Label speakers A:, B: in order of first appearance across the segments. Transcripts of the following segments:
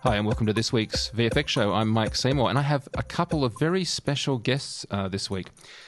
A: Hi, and welcome to this week's VFX show. I'm Mike Seymour, and I have a couple of very special guests this week.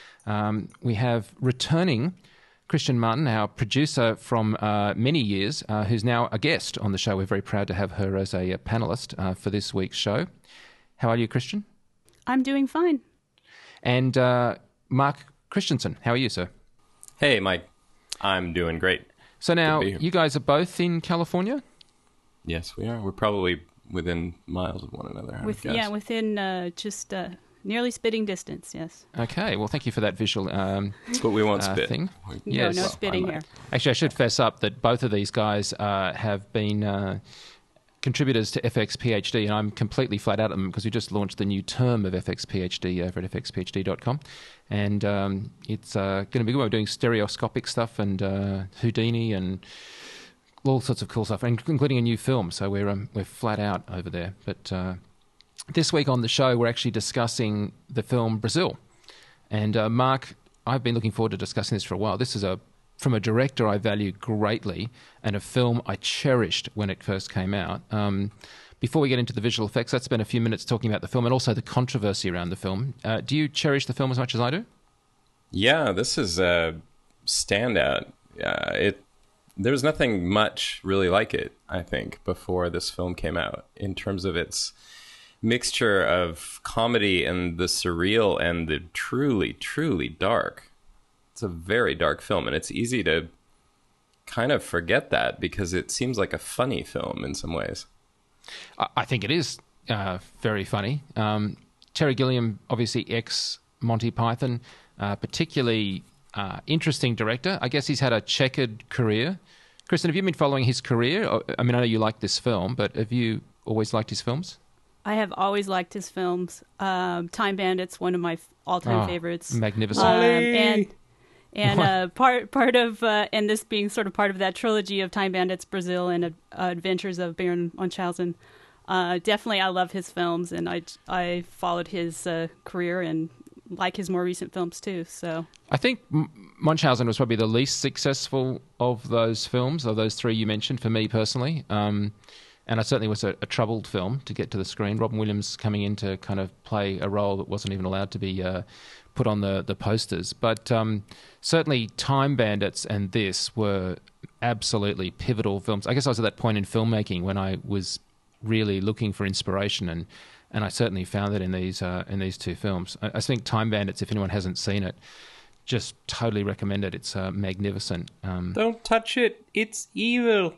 A: We have returning Christian Martin, our producer from many years, who's now a guest on the show. We're very proud to have her as a panelist for this week's show. How are you, Christian?
B: I'm doing fine.
A: And Mark Christensen, how are you, sir?
C: Hey, Mike. I'm doing great.
A: So now, you guys are both in California?
C: Yes, we are. We're probably within miles of one another, I guess.
B: Yeah, within just nearly spitting distance, yes.
A: Okay, well, thank you for that visual
C: But we won't spit.
A: thing.
B: Yes. No spitting here.
A: Actually, I should fess up that both of these guys have been contributors to FX PhD, and I'm completely flat out at them because we just launched the new term of FX PhD over at fxphd.com. And it's going to be good. We're doing stereoscopic stuff and Houdini and all sorts of cool stuff, including a new film. So we're flat out over there. But this week on the show, we're actually discussing the film Brazil. And Mark, I've been looking forward to discussing this for a while. This is from a director I value greatly and a film I cherished when it first came out. Before we get into the visual effects, let's spend a few minutes talking about the film and also the controversy around the film. Do you cherish the film as much as I do?
C: Yeah, this is a standout. There's nothing much really like it, I think, before this film came out in terms of its mixture of comedy and the surreal and the truly, truly dark. It's a very dark film, and it's easy to kind of forget that because it seems like a funny film in some ways.
A: I think it is very funny. Terry Gilliam, obviously ex-Monty Python, particularly interesting director. I guess he's had a checkered career. Kristen, have you been following his career? I mean, I know you like this film, but have you always liked his films?
B: I have always liked his films. Time Bandits, one of my all-time favorites.
A: Magnificent.
B: And part of and this being sort of part of that trilogy of Time Bandits, Brazil, and Adventures of Baron Munchausen. Definitely, I love his films, and I followed his career and like his more recent films too. So
A: I think Munchausen was probably the least successful of those films, of those three you mentioned, for me personally. And it certainly was a troubled film to get to the screen. Robin Williams coming in to kind of play a role that wasn't even allowed to be put on the posters. But certainly Time Bandits and this were absolutely pivotal films. I guess I was at that point in filmmaking when I was really looking for inspiration, and I certainly found it in these two films. I think Time Bandits, if anyone hasn't seen it, just totally recommend it. It's magnificent.
C: Don't touch it. It's evil.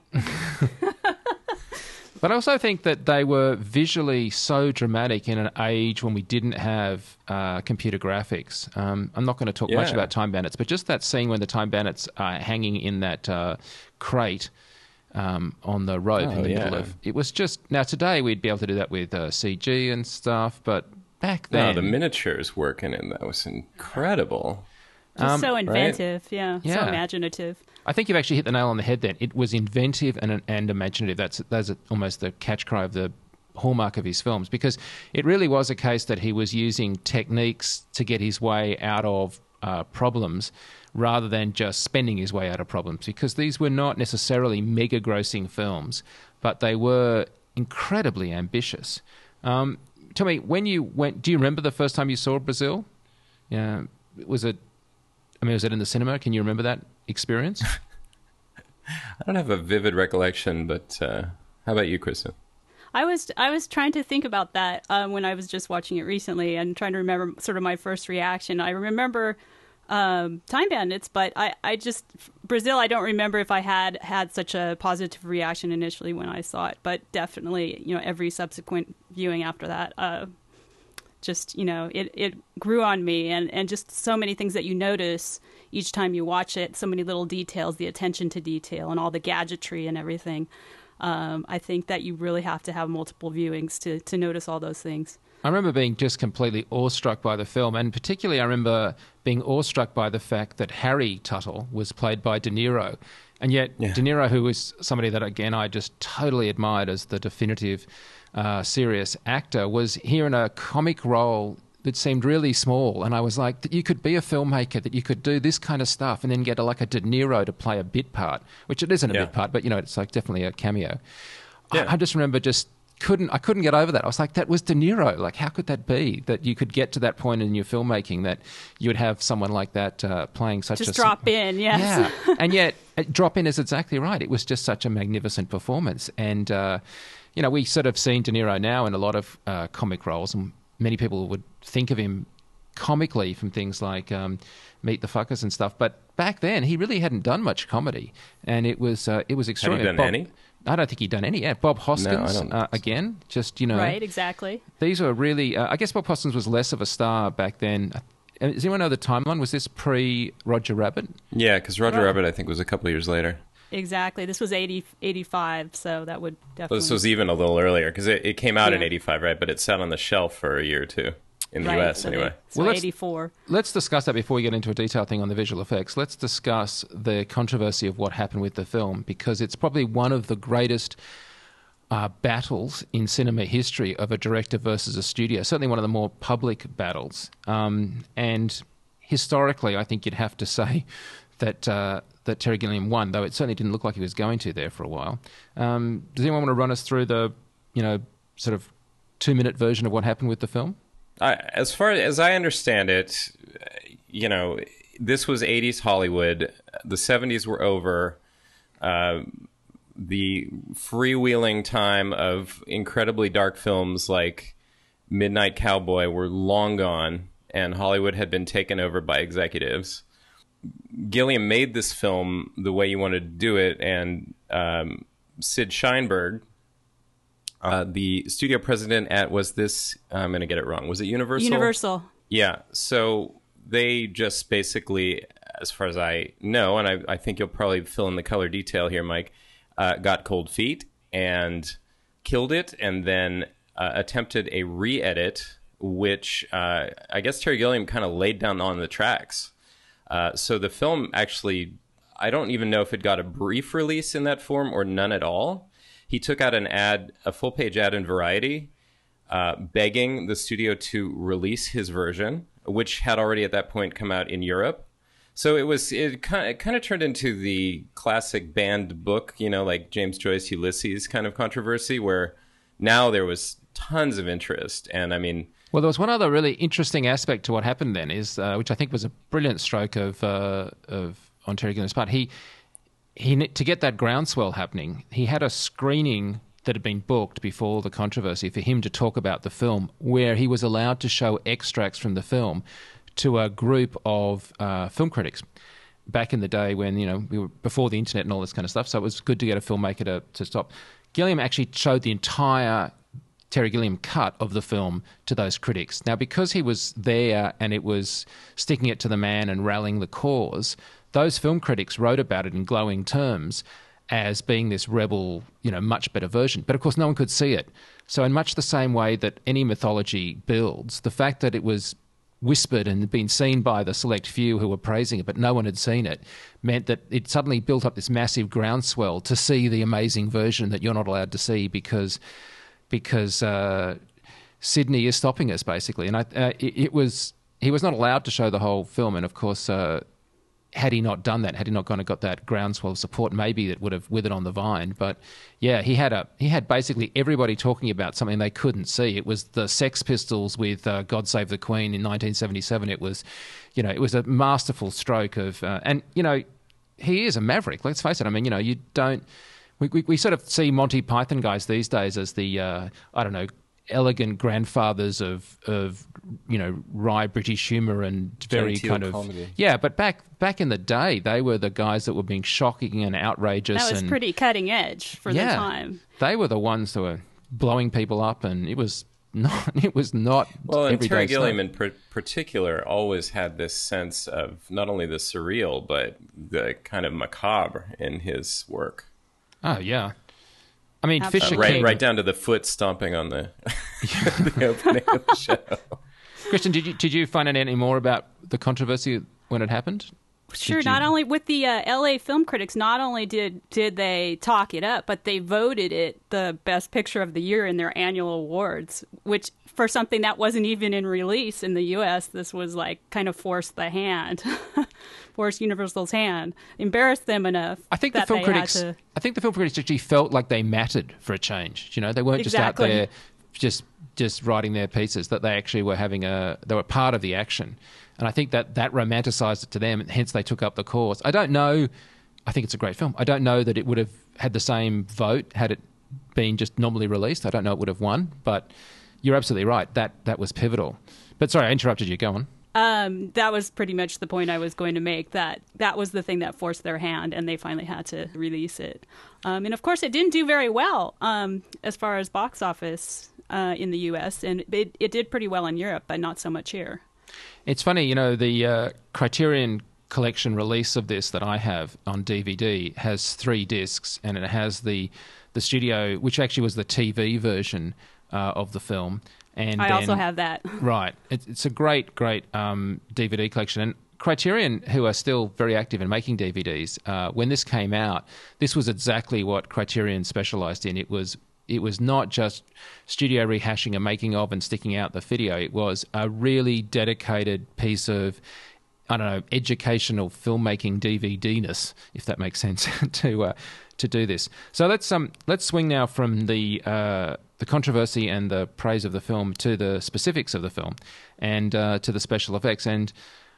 A: But I also think that they were visually so dramatic in an age when we didn't have computer graphics. I'm not going to talk much about Time Bandits, but just that scene when the Time Bandits are hanging in that crate on the rope in the middle of it was just. Now today we'd be able to do that with CG and stuff, but back then,
C: the miniatures working in that was incredible.
B: Just so inventive,
A: right?
B: So imaginative.
A: I think you've actually hit the nail on the head then. It was inventive and imaginative. That's almost the catch cry of the hallmark of his films, because it really was a case that he was using techniques to get his way out of problems rather than just spending his way out of problems, because these were not necessarily mega-grossing films, but they were incredibly ambitious. Tell me, when you went, do you remember the first time you saw Brazil? Yeah, was it in the cinema? Can you remember that experience?
C: I don't have a vivid recollection, but how about you, Kristen?
B: I was trying to think about that when I was just watching it recently and trying to remember sort of my first reaction. I remember Time Bandits, but Brazil, I don't remember if I had such a positive reaction initially when I saw it, but definitely, every subsequent viewing after that, it grew on me, and just so many things that you notice each time you watch it, so many little details, the attention to detail and all the gadgetry and everything. I think that you really have to have multiple viewings to notice all those things.
A: I remember being just completely awestruck by the film, and particularly I remember being awestruck by the fact that Harry Tuttle was played by De Niro. And yet De Niro, who was somebody that, again, I just totally admired as the definitive serious actor, was here in a comic role that seemed really small. And I was like, that you could be a filmmaker, that you could do this kind of stuff and then get a De Niro to play a bit part, which it isn't a bit part, but, it's like definitely a cameo. I just remember just couldn't get over that. I was like, that was De Niro. Like, how could that be that you could get to that point in your filmmaking that you would have someone like that playing such
B: just
A: a
B: drop in, yes.
A: Yeah, and yet drop in is exactly right. It was just such a magnificent performance, and we sort of seen De Niro now in a lot of comic roles, and many people would think of him comically from things like Meet the Fuckers and stuff. But back then, he really hadn't done much comedy, and it was extraordinary.
C: Had he done any?
A: I don't think he'd done any. Yeah, Bob Hoskins, again, just,
B: Right, exactly.
A: These were really... I guess Bob Hoskins was less of a star back then. Does anyone know the timeline? Was this pre-Roger Rabbit?
C: Yeah, because Roger Rabbit, I think, was a couple of years later.
B: Exactly. This was 85, so that would definitely...
C: Well, this was even a little earlier, because it came out in 85, right? But it sat on the shelf for a year or two. In the US, anyway.
B: So 84.
A: Let's discuss that before we get into a detailed thing on the visual effects. Let's discuss the controversy of what happened with the film, because it's probably one of the greatest battles in cinema history of a director versus a studio. Certainly one of the more public battles. And historically, I think you'd have to say that Terry Gilliam won, though it certainly didn't look like he was going to there for a while. Does anyone want to run us through the, sort of 2-minute version of what happened with the film?
C: As far as I understand it, this was 80s Hollywood. The 70s were over. The freewheeling time of incredibly dark films like Midnight Cowboy were long gone, and Hollywood had been taken over by executives. Gilliam made this film the way you wanted to do it, and Sid Sheinberg, the studio president at, I'm going to get it wrong, was it Universal?
B: Universal.
C: Yeah, so they just basically, as far as I know, and I think you'll probably fill in the color detail here, Mike, got cold feet and killed it, and then attempted a re-edit, which I guess Terry Gilliam kind of laid down on the tracks. So the film actually, I don't even know if it got a brief release in that form or none at all. He took out a full-page ad in Variety, begging the studio to release his version, which had already at that point come out in Europe. So it kind of turned into the classic banned book, like James Joyce Ulysses kind of controversy, where now there was tons of interest. And I mean...
A: Well, there was one other really interesting aspect to what happened then, which I think was a brilliant stroke on Terry Gilliam's part. He to get that groundswell happening, he had a screening that had been booked before the controversy for him to talk about the film, where he was allowed to show extracts from the film to a group of film critics back in the day when, we were before the internet and all this kind of stuff. So it was good to get a filmmaker to stop. Gilliam actually showed the entire Terry Gilliam cut of the film to those critics. Now, because he was there and it was sticking it to the man and rallying the cause, those film critics wrote about it in glowing terms as being this rebel, much better version. But of course, no one could see it. So in much the same way that any mythology builds, the fact that it was whispered and been seen by the select few who were praising it, but no one had seen it, meant that it suddenly built up this massive groundswell to see the amazing version that you're not allowed to see because Sydney is stopping us, basically. And he was not allowed to show the whole film. And of course, had he not done that, had he not gone and got that groundswell of support, maybe it would have withered on the vine. But yeah, he had basically everybody talking about something they couldn't see. It was the Sex Pistols with "God Save the Queen" in 1977. It was, it was a masterful stroke of, and he is a maverick. Let's face it. I mean, you don't. We sort of see Monty Python guys these days as the elegant grandfathers of wry British humour and very
C: genteel
A: kind of
C: comedy.
A: Yeah, but back in the day, they were the guys that were being shocking and outrageous.
B: That was pretty cutting edge for the time.
A: They were the ones that were blowing people up, and it was not.
C: Well, and Terry Gilliam in particular always had this sense of not only the surreal but the kind of macabre in his work.
A: Oh yeah. I mean,
B: Absolutely.
A: Fisher King...
C: right down to the foot stomping on the, the opening of the show.
A: Christian, did you find out any more about the controversy when it happened?
B: Sure. Not only with the L.A. film critics, not only did they talk it up, but they voted it the best picture of the year in their annual awards, which for something that wasn't even in release in the U.S., this was like kind of forced the hand, forced Universal's hand, embarrassed them enough.
A: I think the film critics actually felt like they mattered for a change. You know, they weren't just out there just writing their pieces, that they actually were they were part of the action. And I think that romanticized it to them, and hence they took up the cause. I don't know. I think it's a great film. I don't know that it would have had the same vote had it been just normally released. I don't know it would have won, but you're absolutely right. That was pivotal. But sorry, I interrupted you. Go on.
B: That was pretty much the point I was going to make, that was the thing that forced their hand, and they finally had to release it. And of course, it didn't do very well as far as box office in the U.S., and it did pretty well in Europe, but not so much here.
A: It's funny, you know, the Criterion Collection release of this that I have on DVD has 3 discs, and it has the studio, which actually was the TV version of the film. And
B: I also have that.
A: Right. It's a great DVD collection. And Criterion, who are still very active in making DVDs, when this came out, this was exactly what Criterion specialized in. It was not just studio rehashing a making of and sticking out the video. It was a really dedicated piece of, I don't know, educational filmmaking DVD-ness, if that makes sense, to do this. So let's swing now from the controversy and the praise of the film to the specifics of the film and to the special effects. And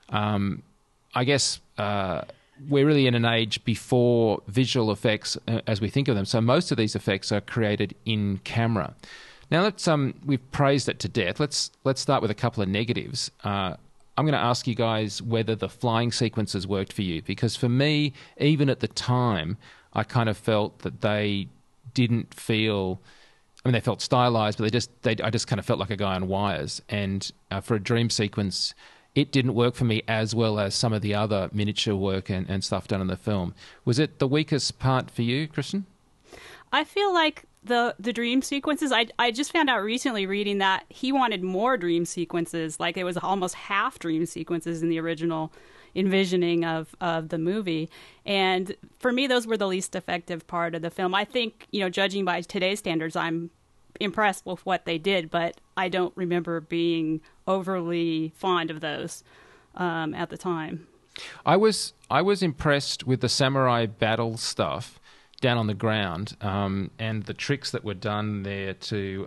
A: I guess we're really in an age before visual effects as we think of them. So most of these effects are created in camera. Now we've praised it to death. Let's start with a couple of negatives. I'm going to ask you guys whether the flying sequences worked for you, because for me, even at the time, I kind of felt that they didn't feel. I mean, they felt stylized, but I just kind of felt like a guy on wires. And for a dream sequence, it didn't work for me as well as some of the other miniature work and stuff done in the film. Was it the weakest part for you, Kristen?
B: I feel like the dream sequences, I just found out recently reading that he wanted more dream sequences. Like it was almost half dream sequences in the original envisioning of the movie. And for me, those were the least effective part of the film. I think, you know, judging by today's standards, I'm impressed with what they did, but I don't remember being overly fond of those at the time.
A: I was impressed with the samurai battle stuff down on the ground and the tricks that were done there to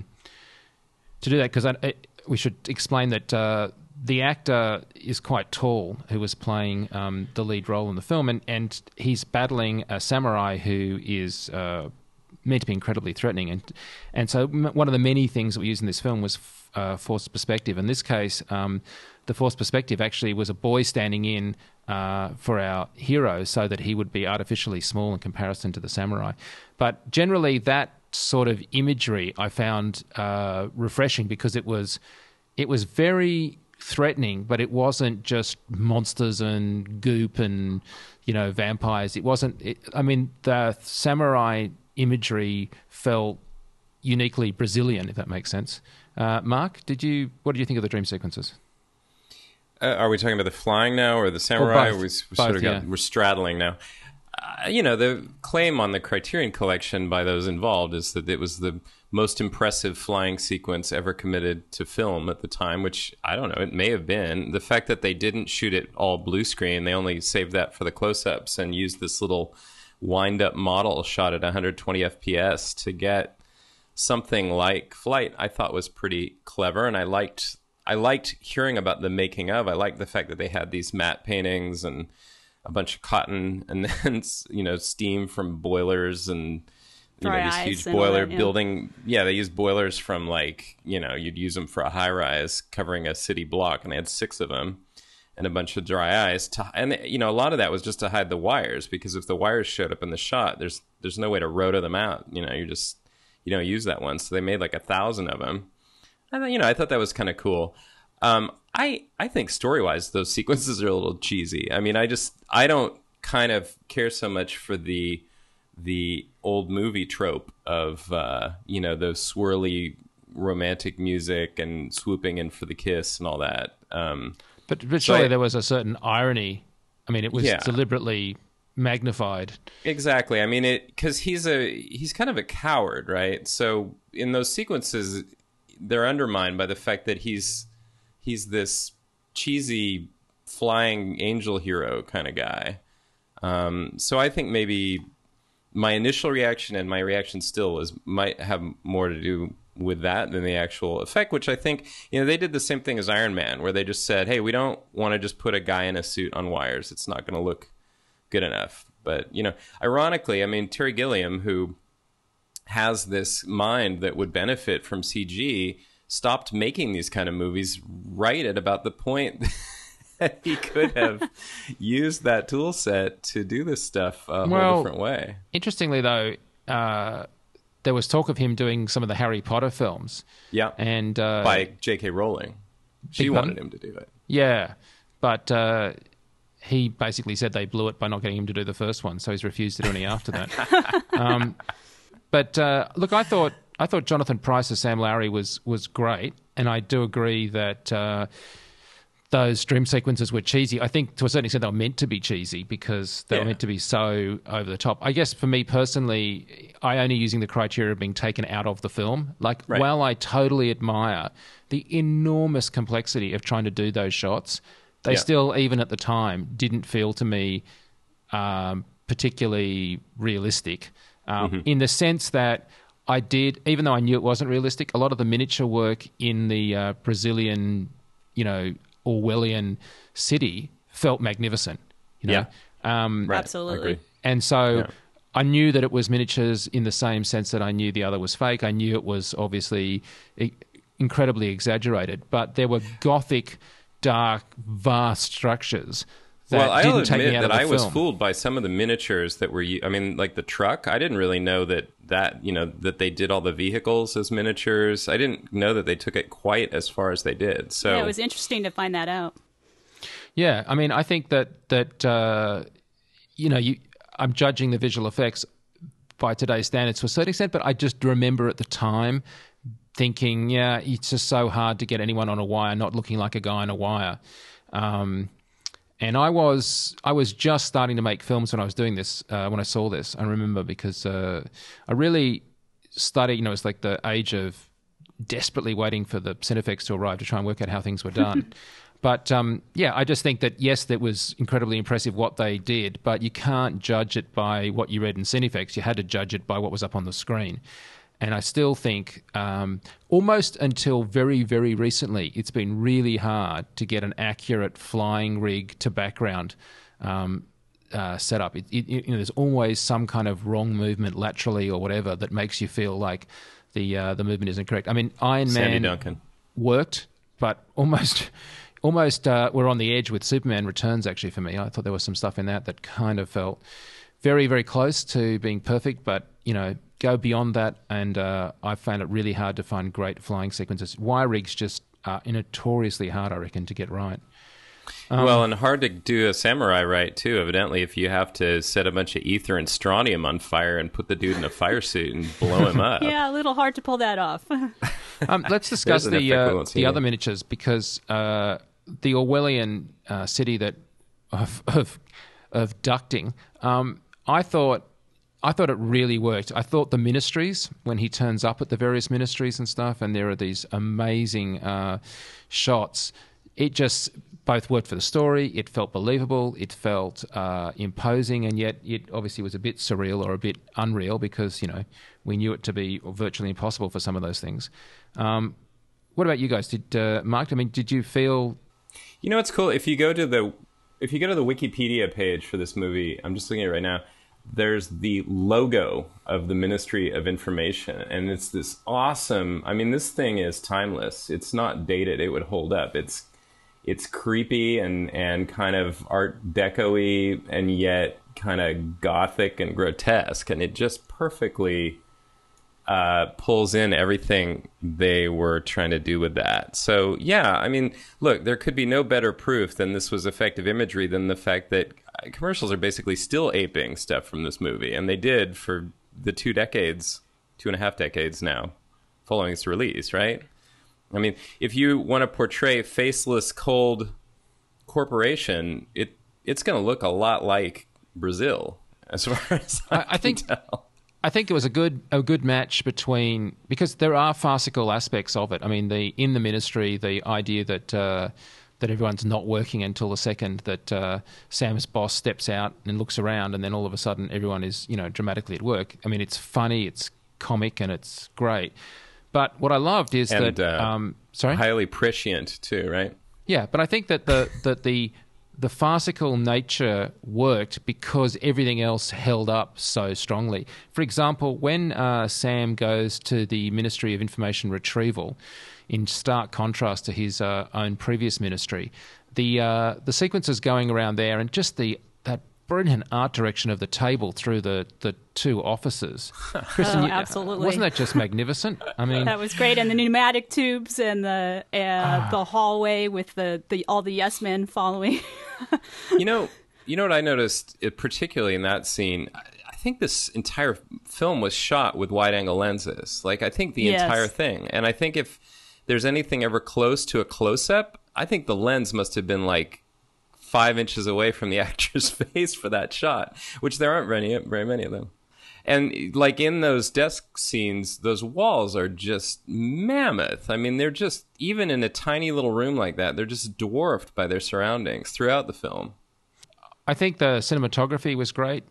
A: do that, because we should explain that the actor is quite tall who was playing the lead role in the film, and he's battling a samurai who is meant to be incredibly threatening. And so one of the many things that we used in this film was forced perspective. In this case, the forced perspective actually was a boy standing in for our hero so that he would be artificially small in comparison to the samurai. But generally that sort of imagery I found refreshing, because it was very threatening, but it wasn't just monsters and goop and, you know, vampires. It wasn't. I mean, the samurai imagery felt uniquely Brazilian, if that makes sense. Mark, what did you think of the dream sequences?
C: Are we talking about the flying now or the samurai?
A: Both.
C: We're straddling now. You know, the claim on the Criterion Collection by those involved is that it was the most impressive flying sequence ever committed to film at the time, which, I don't know, it may have been. The fact that they didn't shoot it all blue screen, they only saved that for the close-ups and used this little wind-up model shot at 120 FPS to get something like flight, I thought was pretty clever, and I liked hearing about the making of. I liked the fact that they had these matte paintings and a bunch of cotton, and then, you know, steam from boilers and, you know, this huge boiler building. Yeah, they used boilers from, like, you know, you'd use them for a high rise covering a city block, and they had 6 of them and a bunch of dry ice. And, you know, a lot of that was just to hide the wires, because if the wires showed up in the shot, there's no way to roto them out. You know, you don't use that one. So they made like 1,000 of them. And, you know, I thought that was kind of cool. I think story-wise, those sequences are a little cheesy. I mean, I don't kind of care so much for the old movie trope of, you know, those swirly romantic music and swooping in for the kiss and all that.
A: But surely there was a certain irony I mean, it was deliberately magnified.
C: Exactly. I mean, because he's kind of a coward, right? So in those sequences, they're undermined by the fact that he's this cheesy flying angel hero kind of guy. So I think maybe my initial reaction and my reaction still might have more to do with that than the actual effect, which I think, they did the same thing as Iron Man, where they just said, hey, we don't want to just put a guy in a suit on wires. It's not going to look good enough. But, ironically, I mean, Terry Gilliam, who has this mind that would benefit from CG, stopped making these kind of movies right at about the point that he could have used that tool set to do this stuff a whole different way.
A: Interestingly, though, there was talk of him doing some of the Harry Potter films.
C: Yeah,
A: and
C: by J.K. Rowling. She wanted him to do it.
A: Yeah, but he basically said they blew it by not getting him to do the first one, so he's refused to do any after that. But look, I thought Jonathan Pryce as Sam Lowry was great, and I do agree that those dream sequences were cheesy. I think to a certain extent they were meant to be cheesy because they were meant to be so over the top. I guess for me personally, I only using the criteria of being taken out of the film. Like, while I totally admire the enormous complexity of trying to do those shots, they still, even at the time, didn't feel to me particularly realistic in the sense that I did, even though I knew it wasn't realistic, a lot of the miniature work in the Brazilian, Orwellian city felt magnificent.
B: Absolutely.
A: And so I knew that it was miniatures in the same sense that I knew the other was fake. I knew it was obviously incredibly exaggerated, but there were gothic, dark, vast structures that didn't take me out of the film.
C: Well, I'll admit that I was fooled by some of the miniatures that were, like the truck. I didn't really know that they did all the vehicles as miniatures. I didn't know that they took it quite as far as they did. So
B: it was interesting to find that out.
A: Yeah, I mean, I think that I'm judging the visual effects by today's standards to a certain extent, but I just remember at the time thinking, it's just so hard to get anyone on a wire not looking like a guy on a wire. And I was just starting to make films when I was doing this, when I saw this. I remember because I really started, it's like the age of desperately waiting for the Cinefex to arrive to try and work out how things were done. But, I just think that, yes, that was incredibly impressive what they did, but you can't judge it by what you read in Cinefex. You had to judge it by what was up on the screen. And I still think almost until very, very recently, it's been really hard to get an accurate flying rig to background setup. There's always some kind of wrong movement laterally or whatever that makes you feel like the movement isn't correct. I mean, Iron Man worked, but almost we're on the edge with Superman Returns, actually, for me. I thought there was some stuff in that kind of felt very, very close to being perfect, but, go beyond that, and I found it really hard to find great flying sequences. Wire rigs just are notoriously hard, I reckon, to get right.
C: And hard to do a samurai right, too, evidently, if you have to set a bunch of ether and strontium on fire and put the dude in a fire suit and blow him up.
B: Yeah, a little hard to pull that off.
A: Let's discuss the other miniatures, because the Orwellian city of ducting, I thought it really worked. I thought the ministries, when he turns up at the various ministries and stuff, and there are these amazing shots, it just both worked for the story, it felt believable, it felt imposing, and yet it obviously was a bit surreal or a bit unreal because, we knew it to be virtually impossible for some of those things. What about you guys? Mark, did you feel...
C: it's cool. If you go to the Wikipedia page for this movie, I'm just looking at it right now, there's the logo of the Ministry of Information, and it's this awesome... this thing is timeless. It's not dated. It would hold up. It's creepy and kind of Art Deco-y, and yet kind of gothic and grotesque, and it just perfectly pulls in everything they were trying to do with that. So, look, there could be no better proof than this was effective imagery than the fact that commercials are basically still aping stuff from this movie, and they did for the 2.5 decades now following its release, right? If you want to portray faceless, cold corporation, it it's going to look a lot like Brazil, as far as I can tell.
A: I think it was a good match between, because there are farcical aspects of it. I mean, in the Ministry, the idea that that everyone's not working until the second that Sam's boss steps out and looks around, and then all of a sudden everyone is, dramatically at work. I mean, it's funny, it's comic, and it's great. But what I loved is sorry,
C: highly prescient too, right?
A: Yeah, but I think that the farcical nature worked because everything else held up so strongly. For example, when Sam goes to the Ministry of Information Retrieval, in stark contrast to his own previous ministry, the sequences going around there and just that brilliant art direction of the table through the two offices. Kristen,
B: absolutely.
A: Wasn't that just magnificent? I mean,
B: that was great. And the pneumatic tubes and the hallway with all the yes men following.
C: You know what I noticed, particularly in that scene? I think this entire film was shot with wide-angle lenses. Like, I think the entire thing. And I think if there's anything ever close to a close-up, I think the lens must have been like 5 inches away from the actor's face for that shot, which there aren't very many of them. And like in those desk scenes, those walls are just mammoth. I mean, they're just, even in a tiny little room like that, they're just dwarfed by their surroundings throughout the film.
A: I think the cinematography was great.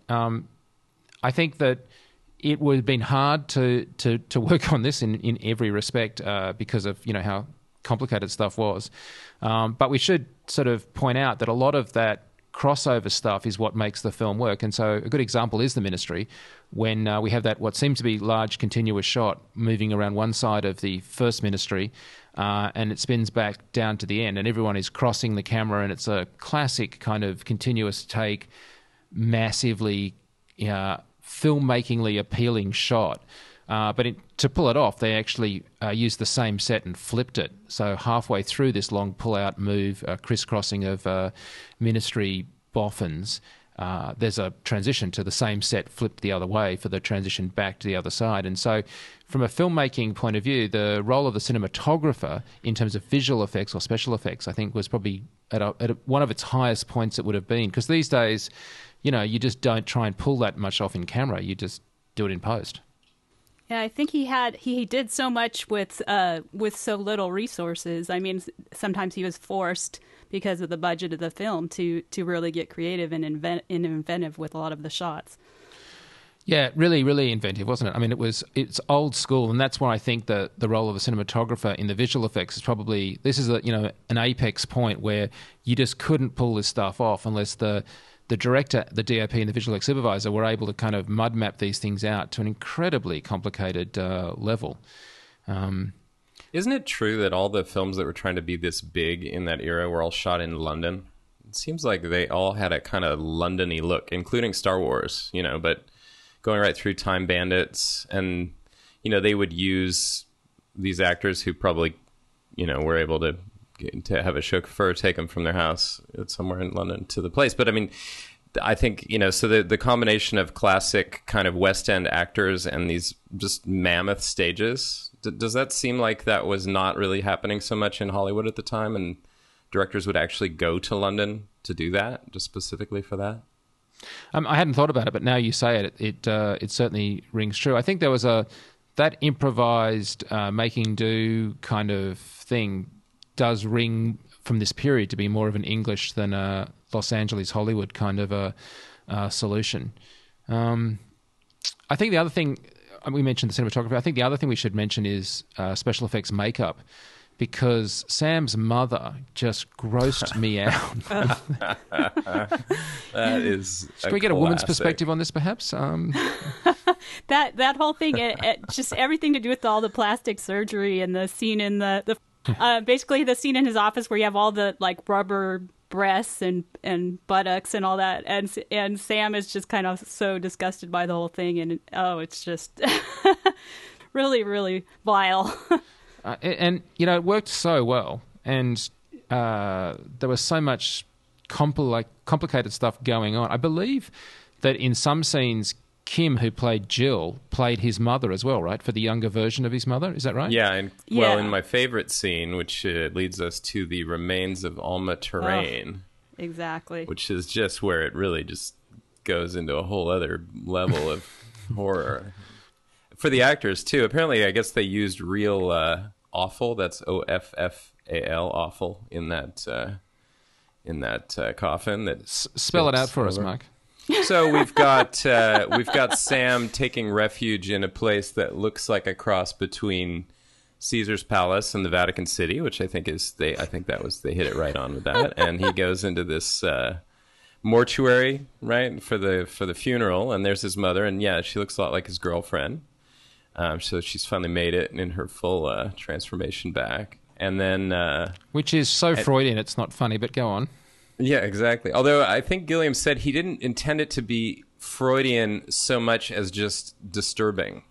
A: I think that it would have been hard to work on this in every respect because of how complicated stuff was. But we should sort of point out that a lot of that crossover stuff is what makes the film work. And so a good example is the Ministry, when we have that what seems to be large continuous shot moving around one side of the first Ministry, and it spins back down to the end, and everyone is crossing the camera, and it's a classic kind of continuous take, massively filmmakingly appealing shot. But to pull it off, they actually used the same set and flipped it. So halfway through this long pull-out move, crisscrossing of Ministry boffins, there's a transition to the same set flipped the other way for the transition back to the other side. And so from a filmmaking point of view, the role of the cinematographer in terms of visual effects or special effects, I think, was probably at one of its highest points it would have been. Because these days, you just don't try and pull that much off in camera. You just do it in post.
B: Yeah, I think he did so much with so little resources. I mean, sometimes he was forced because of the budget of the film to really get creative and inventive with a lot of the shots.
A: Yeah, really, really inventive, wasn't it? I mean, it's old school, and that's why I think the role of a cinematographer in the visual effects is probably, this is an apex point where you just couldn't pull this stuff off unless the director, the DOP, and the visual effects supervisor were able to kind of mud map these things out to an incredibly complicated level.
C: Isn't it true that all the films that were trying to be this big in that era were all shot in London? It seems like they all had a kind of London-y look, including Star Wars, but going right through Time Bandits. And, they would use these actors who probably, were able to have a chauffeur take them from their house somewhere in London to the place. But I mean, I think, so the combination of classic kind of West End actors and these just mammoth stages, does that seem like that was not really happening so much in Hollywood at the time, and directors would actually go to London to do that, just specifically for that?
A: I hadn't thought about it, but now you say it, it certainly rings true. I think there was that improvised making do kind of thing does ring from this period to be more of an English than a Los Angeles, Hollywood kind of a solution. I think the other thing, we mentioned the cinematography, I think the other thing we should mention is special effects makeup, because Sam's mother just grossed me out.
C: That is
A: Should we get a woman's perspective on this, perhaps?
B: That whole thing, it just everything to do with all the plastic surgery and the scene in the basically the scene in his office where you have all the like rubber breasts and buttocks and all that, and Sam is just kind of so disgusted by the whole thing, and it's just really, really vile.
A: And it worked so well, and there was so much complicated stuff going on. I believe that in some scenes, Kim, who played Jill, played his mother as well, right? For the younger version of his mother, is that right?
C: Yeah, well, in my favorite scene, which leads us to the remains of Alma Terrain.
B: Exactly.
C: which is just where it really just goes into a whole other level of horror. For the actors, too, apparently, I guess they used real offal, that's OFFAL, awful, in that coffin. That
A: Spell it out for us, Mark.
C: So we've got Sam taking refuge in a place that looks like a cross between Caesar's Palace and the Vatican City, which I think they hit it right on with that. And he goes into this mortuary, right, for the funeral, and there's his mother, and yeah, she looks a lot like his girlfriend. So she's finally made it in her full transformation back, and then
A: which is so Freudian, it's not funny, but go on.
C: Yeah, exactly. Although I think Gilliam said he didn't intend it to be Freudian so much as just disturbing.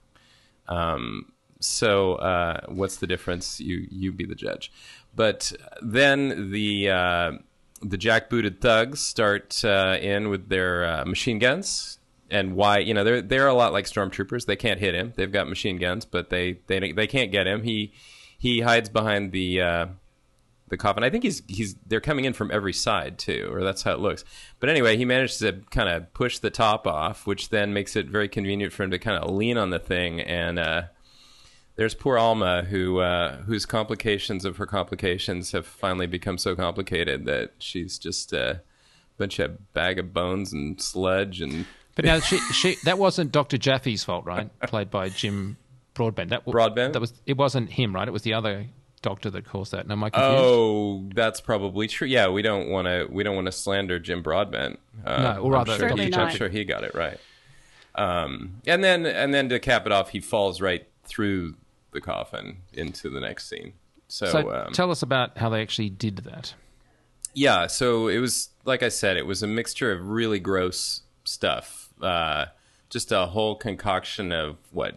C: So what's the difference? You be the judge. But then the jackbooted thugs start in with their machine guns, and why? You know, they're a lot like stormtroopers. They can't hit him. They've got machine guns, but they can't get him. He hides behind the coffin. I think they're coming in from every side too, or that's how it looks. But anyway, he manages to kind of push the top off, which then makes it very convenient for him to kind of lean on the thing. And there's poor Alma, whose complications of her complications have finally become so complicated that she's just a bunch of bag of bones and sludge. And
A: but now she that wasn't Dr. Jaffe's fault, right? Played by Jim Broadbent.
C: Broadbent?
A: It wasn't him, right? It was the other doctor that caused that. No, am I confused?
C: Oh, that's probably true. Yeah, we don't want to slander Jim Broadbent.
A: No, or rather,
C: I'm sure he got it right. And then to cap it off, he falls right through the coffin into the next scene. So
A: tell us about how they actually did that.
C: Yeah, so it was, like I said, it was a mixture of really gross stuff. Just a whole concoction of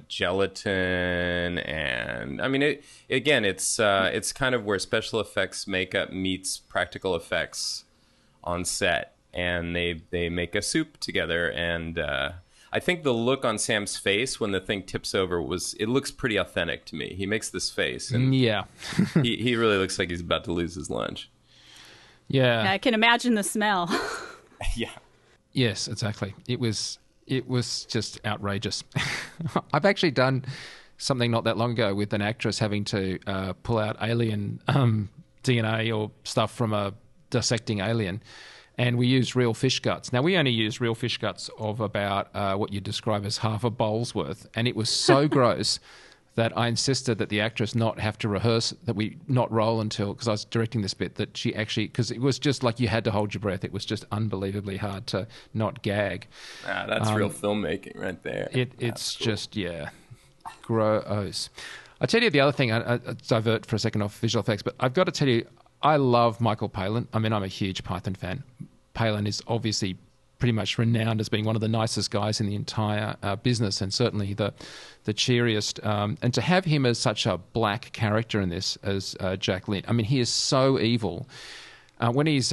C: gelatin, and I mean, it's kind of where special effects makeup meets practical effects on set, and they make a soup together. And I think the look on Sam's face when the thing tips over it looks pretty authentic to me. He makes this face, and
A: yeah,
C: he really looks like he's about to lose his lunch.
A: Yeah,
B: I can imagine the smell.
C: Yeah.
A: Yes, exactly. It was just outrageous. I've actually done something not that long ago with an actress having to pull out alien DNA or stuff from a dissecting alien, and we used real fish guts. Now, we only use real fish guts of about what you describe as half a bowl's worth, and it was so gross that I insisted that the actress not have to rehearse, that we not roll until, because I was directing this bit, that she actually, because it was just like you had to hold your breath. It was just unbelievably hard to not gag.
C: That's real filmmaking right there.
A: It's cool. Just, yeah, gross. I'll tell you the other thing, I divert for a second off visual effects, but I've got to tell you, I love Michael Palin. I mean, I'm a huge Python fan. Palin is obviously pretty much renowned as being one of the nicest guys in the entire business, and certainly the cheeriest. And to have him as such a black character in this as Jack Lynch, I mean, he is so evil. When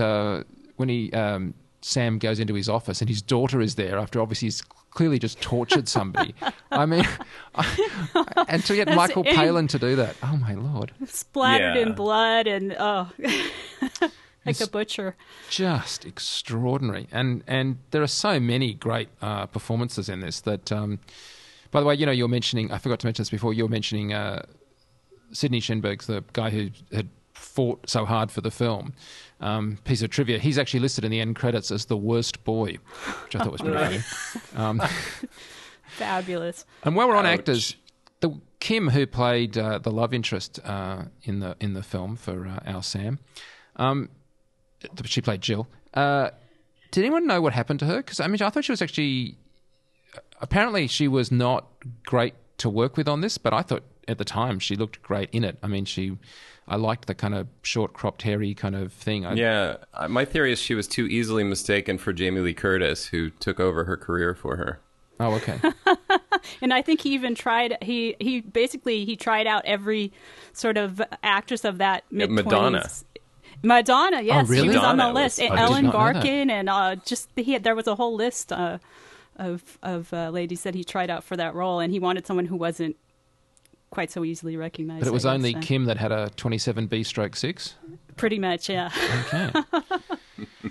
A: Sam goes into his office and his daughter is there after obviously he's clearly just tortured somebody. I mean, and to get Michael Palin to do that, oh my Lord.
B: Splattered in blood and, like a butcher.
A: Just extraordinary. And there are so many great performances in this that, by the way, you were mentioning, I forgot to mention this before, you were mentioning Sidney Shenberg, the guy who had fought so hard for the film. Piece of trivia, he's actually listed in the end credits as the worst boy, which I thought was pretty funny.
B: Fabulous.
A: And while we're on actors, the Kim, who played the love interest in the film for our Sam, she played Jill. Did anyone know what happened to her? Because I mean, I thought she was actually, apparently she was not great to work with on this, but I thought at the time she looked great in it. I mean, I liked the kind of short cropped hairy kind of thing.
C: My theory is she was too easily mistaken for Jamie Lee Curtis, who took over her career for her.
A: Oh, okay.
B: And I think he even tried, he basically tried out every sort of actress of that mid-20s. Madonna, yes.
A: Oh, really?
B: She was
C: Madonna
B: on the list. Ellen Barkin, and there was a whole list of ladies that he tried out for that role, and he wanted someone who wasn't quite so easily recognized.
A: But it was only Kim that had a 27B/6?
B: Pretty much, yeah.
A: Okay.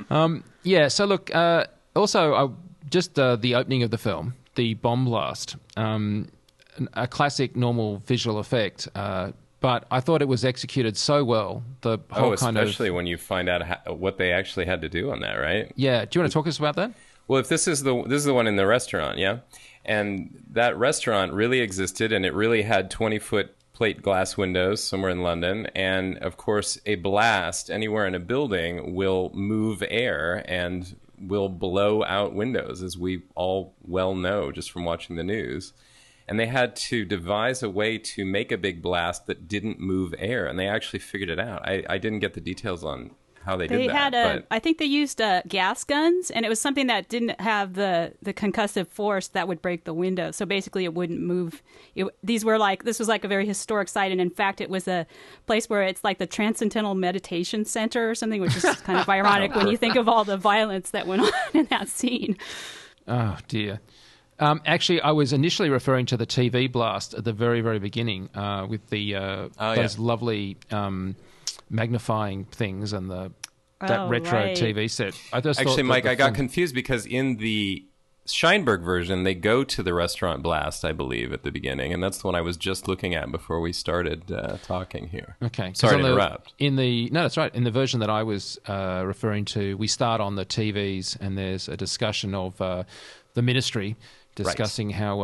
A: Yeah, so look, also just the opening of the film, the bomb blast, a classic normal visual effect, but I thought it was executed so well. The whole
C: especially when you find out what they actually had to do on that, right?
A: Yeah, do you want to talk to us about that?
C: Well, if this is the one in the restaurant, yeah? And that restaurant really existed, and it really had 20-foot plate glass windows somewhere in London. And, of course, a blast anywhere in a building will move air and will blow out windows, as we all well know just from watching the news. And they had to devise a way to make a big blast that didn't move air, and they actually figured it out. I didn't get the details on how they did that.
B: I think they used gas guns, and it was something that didn't have the concussive force that would break the window. So basically, it wouldn't move. This was like a very historic site, and in fact, it was a place where it's like the Transcendental Meditation Center or something, which is kind of ironic when you think of all the violence that went on in that scene.
A: Oh dear. Actually, I was initially referring to the TV blast at the very, very beginning with those lovely magnifying things and that retro
B: right.
A: TV set.
C: Actually, Mike, I got confused because in the Scheinberg version, they go to the restaurant blast, I believe, at the beginning, and that's the one I was just looking at before we started talking here.
A: Okay.
C: Sorry to interrupt.
A: No, that's right. In the version that I was referring to, we start on the TVs, and there's a discussion of the Ministry discussing how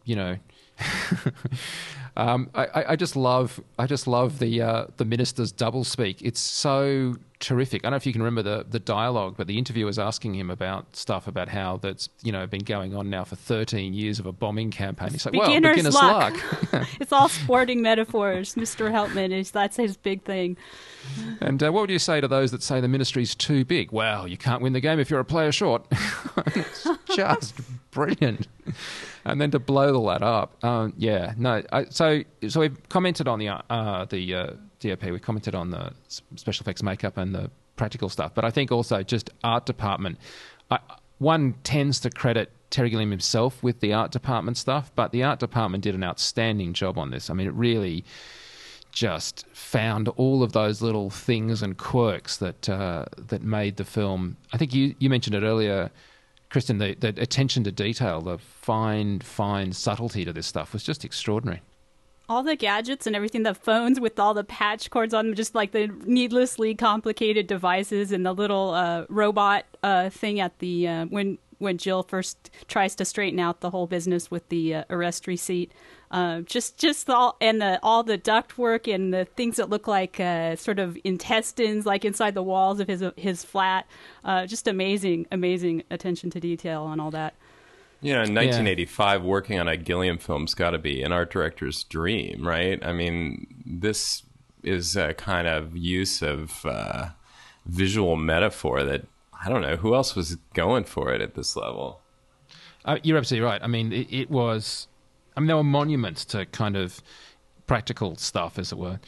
A: I just love the minister's doublespeak. It's so terrific. I don't know if you can remember the dialogue, but the interviewer's asking him about stuff about how that's been going on now for 13 years of a bombing campaign. He's like, beginner's luck.
B: It's all sporting metaphors. Mr. Helpman that's his big thing.
A: And what would you say to those that say the ministry's too big? Well, you can't win the game if you're a player short. It's just brilliant. And then to blow all that up, so we've commented on the DOP, we've commented on the special effects makeup and the practical stuff, but I think also just art department. One tends to credit Terry Gilliam himself with the art department stuff, but the art department did an outstanding job on this. I mean, it really just found all of those little things and quirks that made the film. I think you mentioned it earlier, Kristen, the attention to detail, the fine subtlety to this stuff was just extraordinary.
B: All the gadgets and everything, the phones with all the patch cords on them, just like the needlessly complicated devices, and the little robot thing at the when Jill first tries to straighten out the whole business with the arrest receipt. Just all the duct work and the things that look like sort of intestines, like inside the walls of his flat. Just amazing attention to detail on all that.
C: In 1985, working on a Gilliam film's got to be an art director's dream, right? I mean, this is a kind of use of visual metaphor that, I don't know, who else was going for it at this level?
A: You're absolutely right. I mean, it was... I mean, there were monuments to kind of practical stuff, as it were.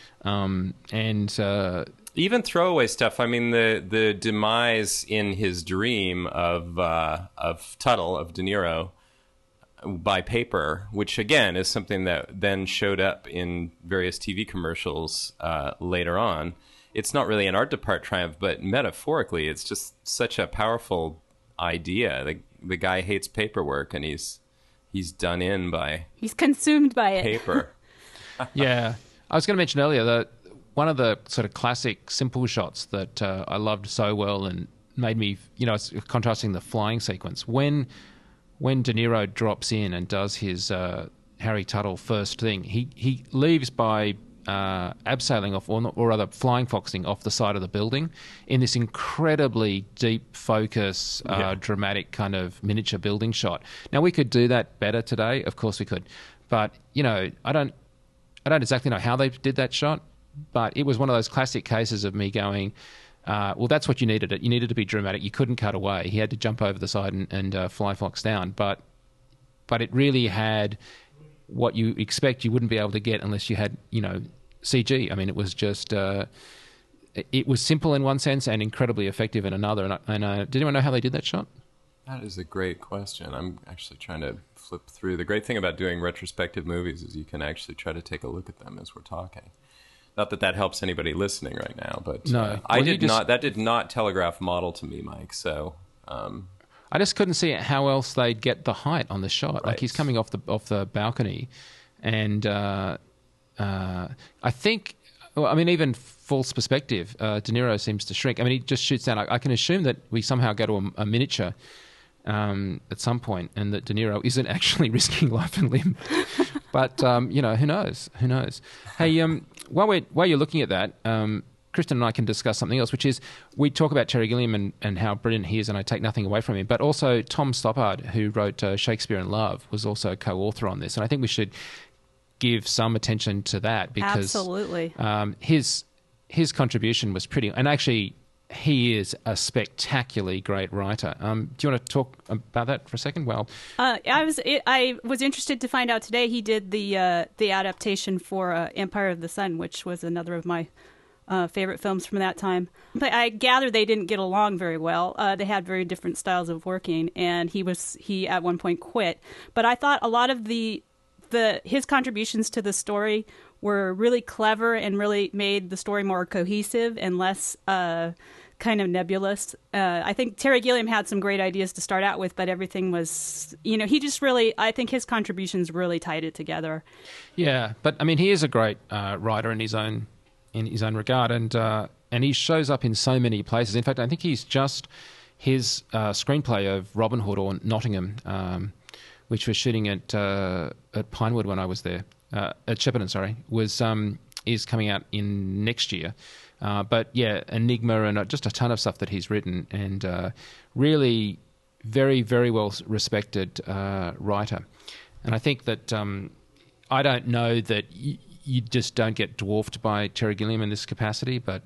C: Even throwaway stuff. I mean, the demise in his dream of Tuttle, of De Niro, by paper, which again is something that then showed up in various TV commercials later on. It's not really an art department triumph, but metaphorically, it's just such a powerful idea. The guy hates paperwork, and he's done in by... He's
B: consumed by it.
C: Paper.
A: Yeah. I was going to mention earlier that one of the sort of classic simple shots that I loved so well and made me, it's contrasting the flying sequence. When De Niro drops in and does his Harry Tuttle first thing, he leaves by abseiling off, or rather flying foxing off the side of the building in this incredibly deep focus, dramatic kind of miniature building shot. Now, we could do that better today. Of course we could. But, I don't exactly know how they did that shot, but it was one of those classic cases of me going, well, that's what you needed. You needed to be dramatic. You couldn't cut away. He had to jump over the side and fly fox down. But it really had what you expect you wouldn't be able to get unless you had, CG. I mean, it was just... it was simple in one sense and incredibly effective in another. And did anyone know how they did that shot?
C: That is a great question. I'm actually trying to flip through. The great thing about doing retrospective movies is you can actually try to take a look at them as we're talking. Not that helps anybody listening right now, but
A: No.
C: That did not telegraph model to me, Mike. So
A: I just couldn't see how else they'd get the height on the shot.
C: Right.
A: Like he's coming off the balcony, and I think, well, I mean, even false perspective, De Niro seems to shrink. I mean, he just shoots down. I can assume that we somehow go to a miniature at some point, and that De Niro isn't actually risking life and limb. But who knows? Who knows? Hey, while you're looking at that, Kristen and I can discuss something else, which is we talk about Terry Gilliam and how brilliant he is, and I take nothing away from him. But also Tom Stoppard, who wrote Shakespeare in Love, was also a co-author on this, and I think we should give some attention to that because
B: absolutely,
A: his contribution was pretty, and actually he is a spectacularly great writer. Do you want to talk about that for a second? Well,
B: I was interested to find out today he did the adaptation for Empire of the Sun, which was another of my favorite films from that time. But I gather they didn't get along very well. They had very different styles of working, and he at one point quit. But I thought a lot of his contributions to the story were really clever and really made the story more cohesive and less kind of nebulous. I think Terry Gilliam had some great ideas to start out with, but everything was, he just really, I think his contributions really tied it together. Yeah,
A: but I mean, he is a great writer in his own regard, and he shows up in so many places. In fact, I think his screenplay of Robin Hood or Nottingham, which was shooting at Pinewood when I was there, at Shepparton, sorry, is coming out in next year. But yeah, Enigma and just a ton of stuff that he's written, and really very, very well respected writer. And I think that I don't know that you just don't get dwarfed by Terry Gilliam in this capacity, but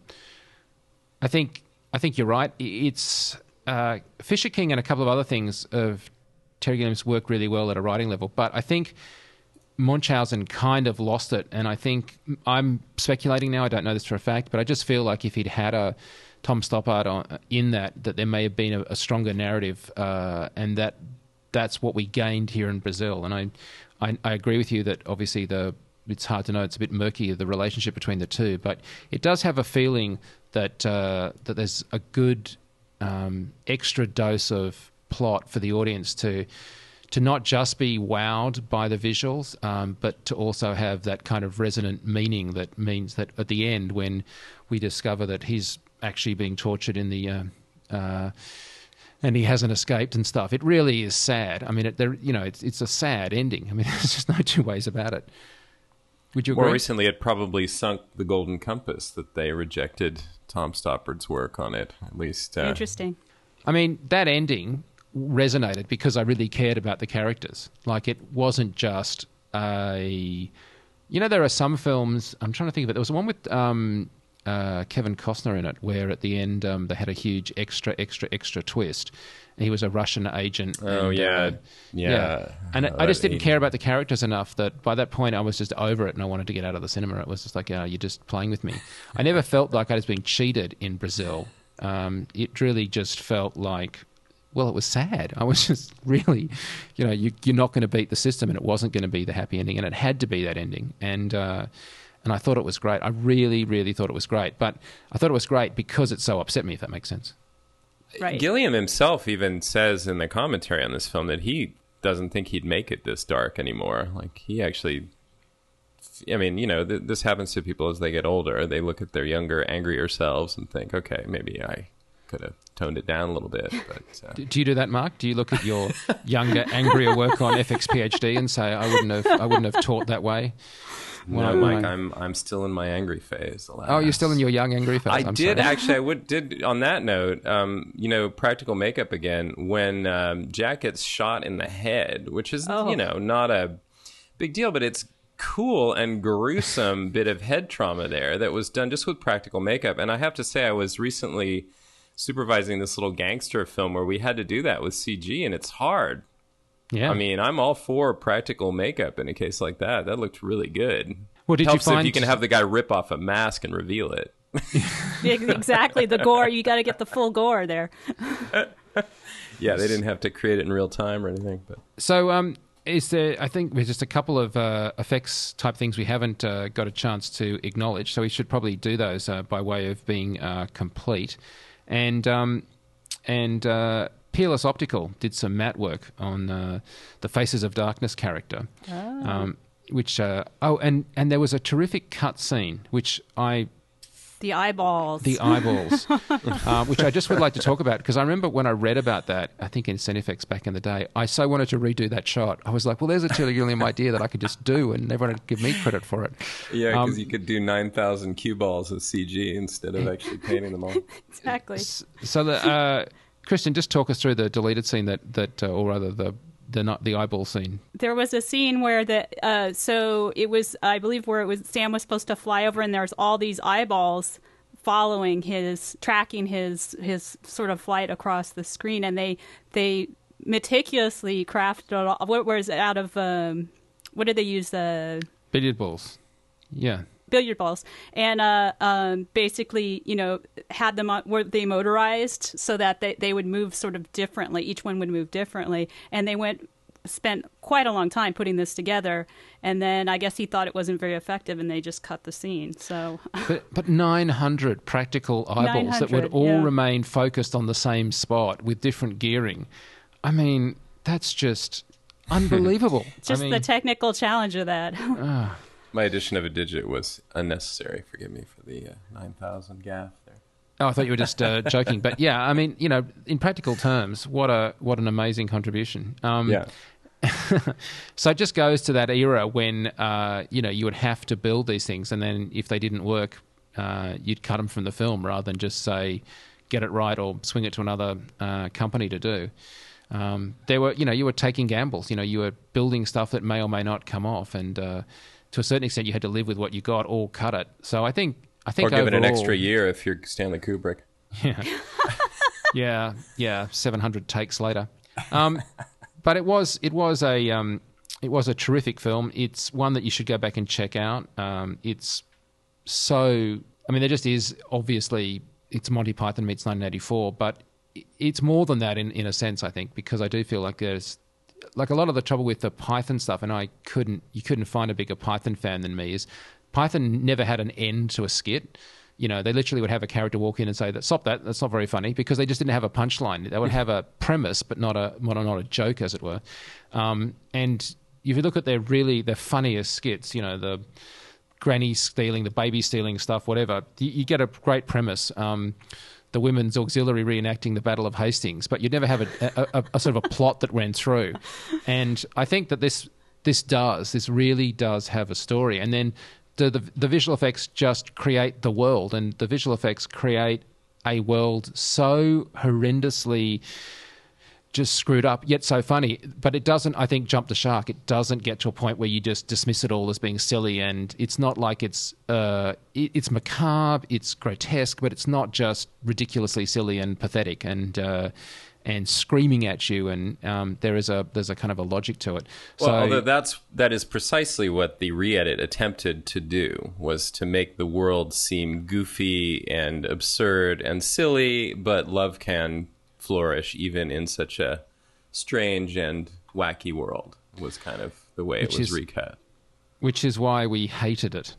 A: I think you're right. It's Fisher King and a couple of other things of Terry Gilliam's work really well at a writing level, but I think Munchausen kind of lost it, and I think I'm speculating now, I don't know this for a fact, but I just feel like if he'd had a Tom Stoppard in that there may have been a stronger narrative, and that's what we gained here in Brazil. And I agree with you that obviously it's hard to know, it's a bit murky, the relationship between the two, but it does have a feeling that there's a good extra dose of plot for the audience to not just be wowed by the visuals, but to also have that kind of resonant meaning that means that at the end, when we discover that he's actually being tortured in the and he hasn't escaped and stuff, it really is sad. I mean, it's a sad ending. I mean, there's just no two ways about it. Would you agree?
C: More recently, it probably sunk the Golden Compass that they rejected Tom Stoppard's work on it, at least.
B: Interesting.
A: I mean, that ending resonated because I really cared about the characters. Like, it wasn't just there are some films, I'm trying to think of it, there was one with Kevin Costner in it where at the end they had a huge extra twist. He was a Russian agent.
C: Oh,
A: and,
C: yeah.
A: And I just didn't care about the characters enough that by that point I was just over it and I wanted to get out of the cinema. It was just like, you're just playing with me. I never felt like I was being cheated in Brazil. It really just felt like, well, it was sad. I was just really, you're not going to beat the system, and it wasn't going to be the happy ending, and it had to be that ending. And I thought it was great. I really, really thought it was great. But I thought it was great because it so upset me, if that makes sense.
B: Right.
C: Gilliam himself even says in the commentary on this film that he doesn't think he'd make it this dark anymore. Like, he actually, I mean, this happens to people as they get older. They look at their younger, angrier selves and think, okay, maybe I could have toned it down a little bit. But
A: do you do that, Mark? Do you look at your younger, angrier work on FX PhD and say, I wouldn't have taught that way?
C: No, Mike, I'm still in my angry phase.
A: Oh, you're still in your young angry phase.
C: I did on that note, practical makeup again, when Jack gets shot in the head, which is, not a big deal, but it's cool and gruesome bit of head trauma there that was done just with practical makeup. And I have to say, I was recently supervising this little gangster film where we had to do that with CG, and it's hard. Yeah. I mean, I'm all for practical makeup in a case like that. That looked really good.
A: Well, did
C: Helps
A: you find
C: if you can have the guy rip off a mask and reveal it.
B: Exactly, the gore. You got to get the full gore there.
C: Yeah, they didn't have to create it in real time or anything. But
A: so, Is there? I think there's just a couple of effects type things we haven't got a chance to acknowledge, so we should probably do those by way of being complete. And Peerless Optical did some matte work on the Faces of Darkness character, which and there was a terrific cut scene which
B: The eyeballs,
A: which I just would like to talk about, because I remember when I read about that, I think in Cinefex back in the day, I so wanted to redo that shot. I was like, well, there's a Trillium idea that I could just do, and everyone would give me credit for it.
C: Yeah, because you could do 9,000 cue balls of CG instead of actually painting them all.
B: Exactly.
A: So, Christian, just talk us through the deleted scene or rather the eyeball scene.
B: There was a scene where so it was, I believe, where Sam was supposed to fly over, and there's all these eyeballs tracking his sort of flight across the screen, and they meticulously crafted all. What was it out of? What did they use?
A: Billiard balls. Yeah.
B: Billiard balls, and basically, had them were they motorized so that they would move sort of differently. Each one would move differently, and they spent quite a long time putting this together. And then I guess he thought it wasn't very effective, and they just cut the scene. So,
A: but 900 practical eyeballs that would all remain focused on the same spot with different gearing. I mean, that's just unbelievable.
B: The technical challenge of that.
C: My addition of a digit was unnecessary. Forgive me for the 9,000 gaff there.
A: Oh, I thought you were just joking. But yeah, I mean, in practical terms, what an amazing contribution.
C: Yeah.
A: So it just goes to that era when, you would have to build these things. And then if they didn't work, you'd cut them from the film rather than just say, get it right or swing it to another company to do. There were, you were taking gambles. You were building stuff that may or may not come off. And to a certain extent, you had to live with what you got or cut it. So I think
C: or give
A: overall,
C: it an extra year if you're Stanley Kubrick.
A: Yeah, 700 takes later. But it was a terrific film. It's one that you should go back and check out. It's so, I mean, there just is obviously it's Monty Python meets 1984, but it's more than that in a sense, I think, because I do feel like there's like a lot of the trouble with the Python stuff, and you couldn't find a bigger Python fan than me, is Python never had an end to a skit. They literally would have a character walk in and say, "Stop that! That's not very funny," because they just didn't have a punchline. They would have a premise, but not a joke, as it were. And if you look at their funniest skits, the granny stealing, the baby stealing stuff, whatever, you get a great premise. The women's auxiliary reenacting the Battle of Hastings, but you'd never have a sort of a plot that ran through. And I think that this really does have a story. And then the visual effects just create the world, and the visual effects create a world so horrendously just screwed up, yet so funny. But it doesn't, I think, jump the shark. It doesn't get to a point where you just dismiss it all as being silly, and it's not like it's macabre, it's grotesque, but it's not just ridiculously silly and pathetic and screaming at you, and there's a kind of a logic to it.
C: Well, although that is precisely what the re-edit attempted to do, was to make the world seem goofy and absurd and silly, but love can flourish even in such a strange and wacky world, was kind of the way it was recut.
A: Which is why we hated it.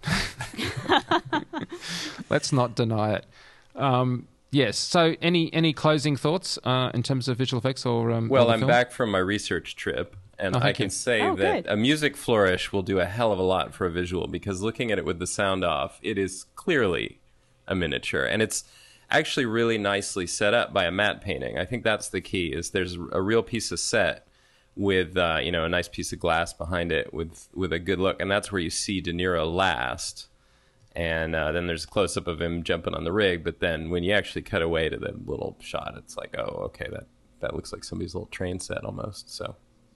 A: Let's not deny it. Yes. So, any closing thoughts in terms of visual effects or?
C: Well, I'm back from my research trip, and I can say that a music flourish will do a hell of a lot for a visual, because looking at it with the sound off, it is clearly a miniature, and it's actually really nicely set up by a matte painting. I think that's the key. Is there's a real piece of set with a nice piece of glass behind it with a good look, and that's where you see De Niro last. And then there's a close-up of him jumping on the rig, but then when you actually cut away to the little shot, it's like, oh, okay, that looks like somebody's little train set almost. So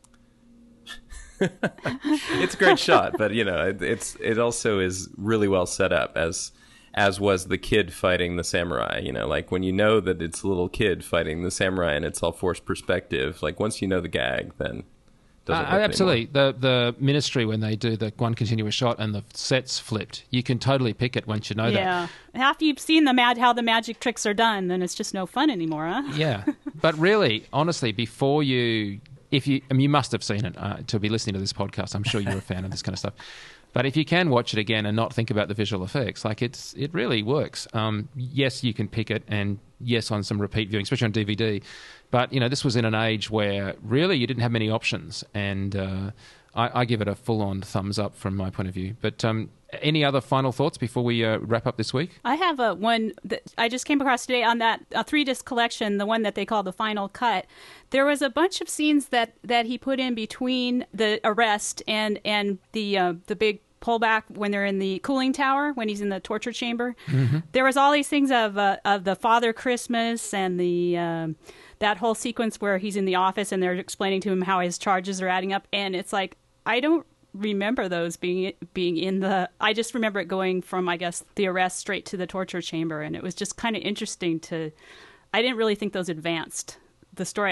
C: it's a great shot, but it also is really well set up, as was the kid fighting the samurai. Like when you know that it's a little kid fighting the samurai and it's all forced perspective, like once you know the gag, then
A: absolutely. The Ministry, when they do the one continuous shot and the set's flipped, you can totally pick it once you know that.
B: Yeah. After you've seen how the magic tricks are done, then it's just no fun anymore, huh?
A: Yeah. But really, honestly, before you if you, I mean, you must have seen it to be listening to this podcast. I'm sure you're a fan of this kind of stuff. But if you can watch it again and not think about the visual effects, like it really works. Yes, you can pick it, and yes, on some repeat viewing, especially on DVD. But this was in an age where really you didn't have many options, and I give it a full-on thumbs up from my point of view. But any other final thoughts before we wrap up this week?
B: I have one that I just came across today on that 3-disc collection, the one that they call the Final Cut. There was a bunch of scenes that he put in between the arrest and the big pullback when they're in the cooling tower, when he's in the torture chamber. Mm-hmm. There was all these things of the Father Christmas and the that whole sequence where he's in the office and they're explaining to him how his charges are adding up, and it's like, I don't remember those being in the. I just remember it going from, I guess, the arrest straight to the torture chamber, and it was just kind of interesting to. I didn't really think those advanced the story.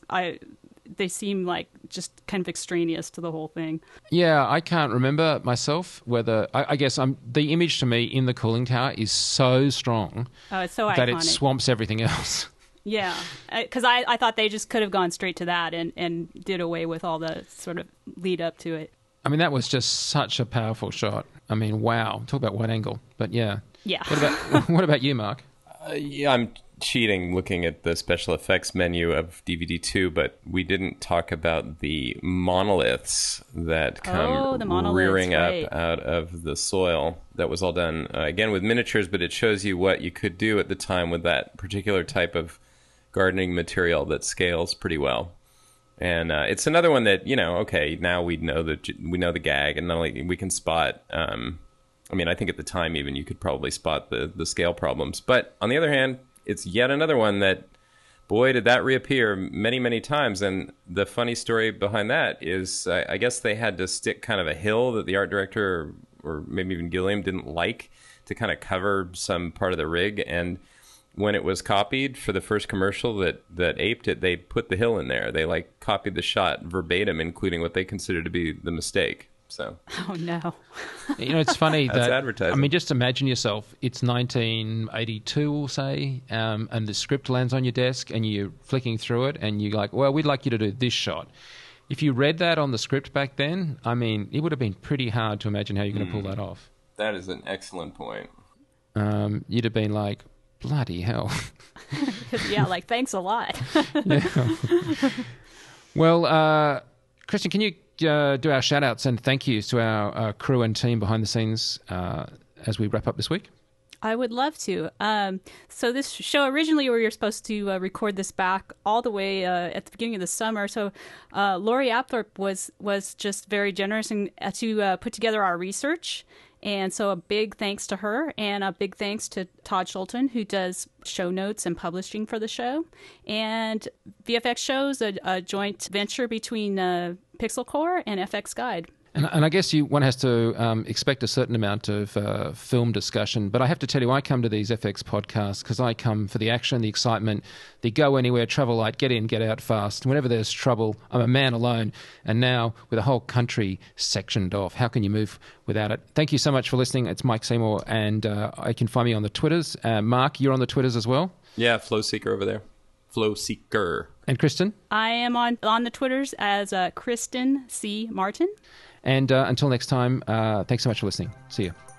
B: They seem like just kind of extraneous to the whole thing.
A: Yeah, I can't remember myself whether. I guess the image to me in the cooling tower is so strong
B: it's so
A: that
B: iconic.
A: it swamps everything else.
B: Yeah, because I thought they just could have gone straight to that and did away with all the sort of lead up to it.
A: I mean, that was just such a powerful shot. I mean, wow. Talk about wide angle. But yeah.
B: Yeah.
A: What about you, Mark?
C: Yeah, I'm cheating looking at the special effects menu of DVD 2, but we didn't talk about the monoliths that come rearing up out of the soil. That was all done, again, with miniatures, but it shows you what you could do at the time with that particular type of gardening material that scales pretty well. And it's another one that, okay, now we know the gag, and not only we can spot, I think at the time even you could probably spot the scale problems. But on the other hand, it's yet another one that, boy, did that reappear many, many times. And the funny story behind that is, I guess they had to stick kind of a hill that the art director, or maybe even Gilliam, didn't like to kind of cover some part of the rig. And when it was copied for the first commercial that aped it, they put the hill in there. They copied the shot verbatim, including what they considered to be the mistake. So,
B: oh no,
A: it's funny
C: that's
A: that
C: advertising.
A: I mean, just imagine yourself. It's 1982, we'll say, and the script lands on your desk, and you're flicking through it, and you're like, "Well, we'd like you to do this shot." If you read that on the script back then, I mean, it would have been pretty hard to imagine how you're going to pull that off.
C: That is an excellent point.
A: You'd have been like, bloody hell.
B: Yeah, thanks a lot.
A: Well, Christian, can you do our shout-outs and thank yous to our crew and team behind the scenes as we wrap up this week?
B: I would love to. So this show, originally we were supposed to record this back all the way at the beginning of the summer. So Lori Apthorpe was just very generous to put together our research. And so a big thanks to her, and a big thanks to Todd Schulten, who does show notes and publishing for the show. And VFX Shows, a joint venture between Pixel Core and FX Guide.
A: And I guess one has to expect a certain amount of film discussion. But I have to tell you, I come to these FX podcasts because I come for the action, the excitement, the go anywhere, travel light, get in, get out fast. Whenever there's trouble, I'm a man alone. And now with a whole country sectioned off, how can you move without it? Thank you so much for listening. It's Mike Seymour, and I can find me on the Twitters. Mark, you're on the Twitters as well?
C: Yeah, Flowseeker over there. Flowseeker.
A: And Kristen?
B: I am on the Twitters as Kristen C. Martin.
A: And until next time, thanks so much for listening. See you.